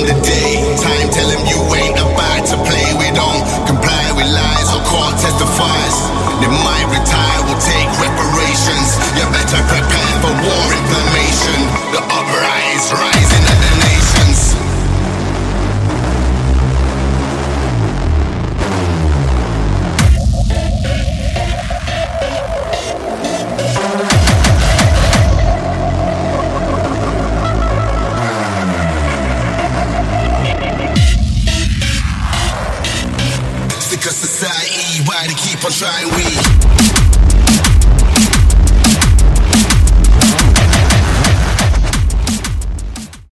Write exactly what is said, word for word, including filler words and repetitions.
on the day. Time tell him you ain't about to play. We don't comply with lies or court testifies. They might retire, will take reparations. You better prepare for war inflammation. The uprise, rising of the nations. Sick of society, why they keep on trying we?